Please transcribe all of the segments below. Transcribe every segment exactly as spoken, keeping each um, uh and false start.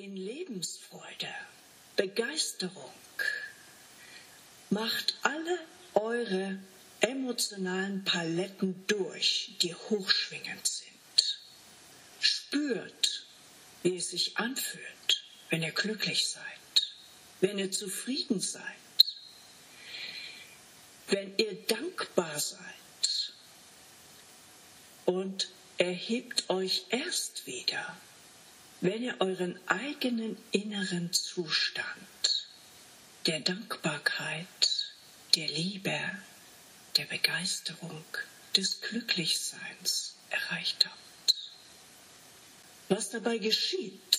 in Lebensfreude, Begeisterung. Macht alle eure emotionalen Paletten durch, die hochschwingend sind. Spürt, wie es sich anfühlt, wenn ihr glücklich seid, wenn ihr zufrieden seid, wenn ihr dankbar seid, und erhebt euch erst wieder, wenn ihr euren eigenen inneren Zustand der Dankbarkeit, der Liebe, der Begeisterung, des Glücklichseins erreicht habt. Was dabei geschieht,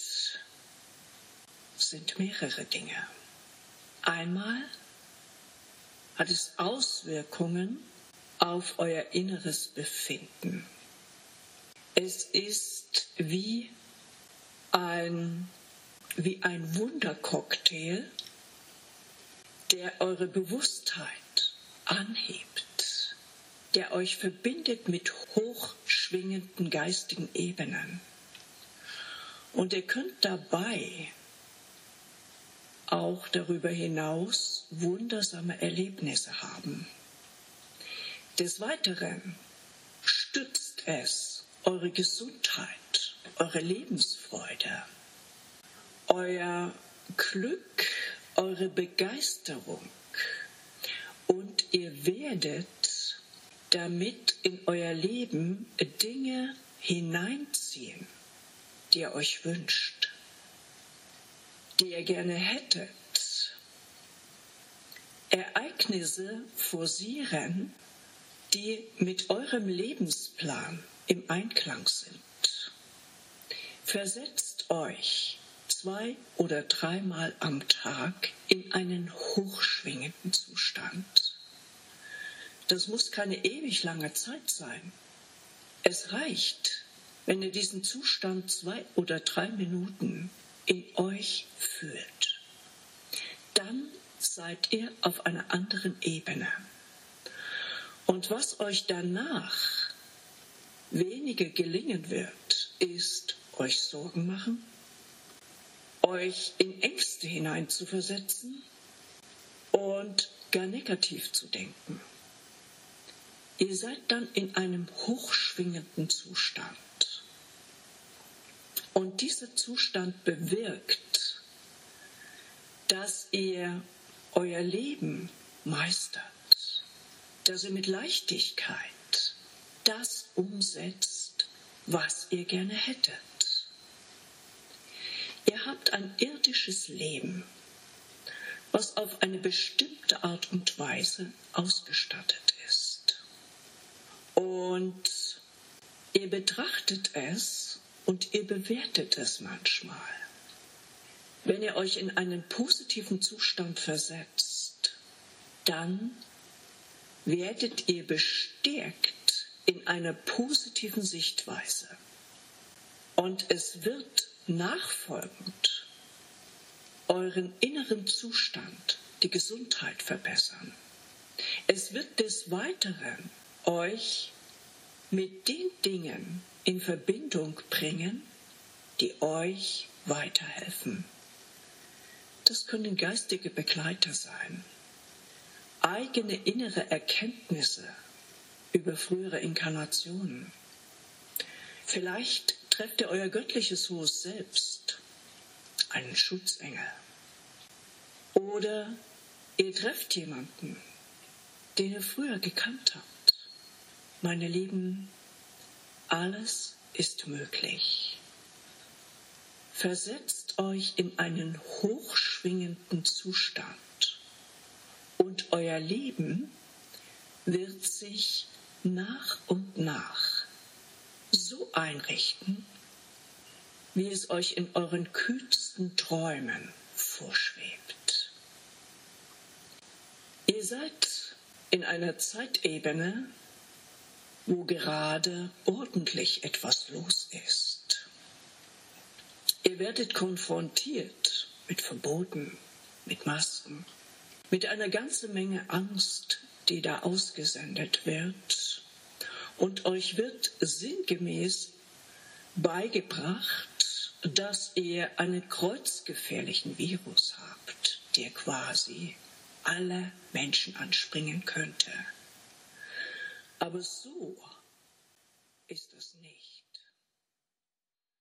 sind mehrere Dinge. Einmal hat es Auswirkungen auf euer inneres Befinden. Es ist wie ein, wie ein Wundercocktail, der eure Bewusstheit anhebt, der euch verbindet mit hochschwingenden geistigen Ebenen. Und ihr könnt dabei auch darüber hinaus wundersame Erlebnisse haben. Des Weiteren stützt es eure Gesundheit, eure Lebensfreude, euer Glück, eure Begeisterung, und ihr werdet damit in euer Leben Dinge hineinziehen, die ihr euch wünscht, die ihr gerne hättet. Ereignisse forcieren, die mit eurem Lebensplan im Einklang sind. Versetzt euch zwei oder dreimal am Tag in einen hochschwingenden Zustand. Das muss keine ewig lange Zeit sein. Es reicht, wenn ihr diesen Zustand zwei oder drei Minuten in euch fühlt. Dann seid ihr auf einer anderen Ebene. Und was euch danach weniger gelingen wird, ist euch Sorgen machen, euch in Ängste hineinzuversetzen und gar negativ zu denken. Ihr seid dann in einem hochschwingenden Zustand. Und dieser Zustand bewirkt, dass ihr euer Leben meistert, dass ihr mit Leichtigkeit das umsetzt, was ihr gerne hättet. Ihr habt ein irdisches Leben, was auf eine bestimmte Art und Weise ausgestattet ist. Und ihr betrachtet es und ihr bewertet es manchmal. Wenn ihr euch in einen positiven Zustand versetzt, dann werdet ihr bestärkt in einer positiven Sichtweise. Und es wird nachfolgend euren inneren Zustand, die Gesundheit verbessern. Es wird des Weiteren euch mit den Dingen in Verbindung bringen, die euch weiterhelfen. Das können geistige Begleiter sein, eigene innere Erkenntnisse über frühere Inkarnationen. Vielleicht trefft ihr euer göttliches hohes Selbst, einen Schutzengel. Oder ihr trefft jemanden, den ihr früher gekannt habt. Meine Lieben, alles ist möglich. Versetzt euch in einen hochschwingenden Zustand und euer Leben wird sich nach und nach so einrichten, wie es euch in euren kühlsten Träumen vorschwebt. Ihr seid in einer Zeitebene, wo gerade ordentlich etwas los ist. Ihr werdet konfrontiert mit Verboten, mit Masken, mit einer ganzen Menge Angst, die da ausgesendet wird. Und euch wird sinngemäß beigebracht, dass ihr einen kreuzgefährlichen Virus habt, der quasi alle Menschen anspringen könnte. Aber so ist es nicht.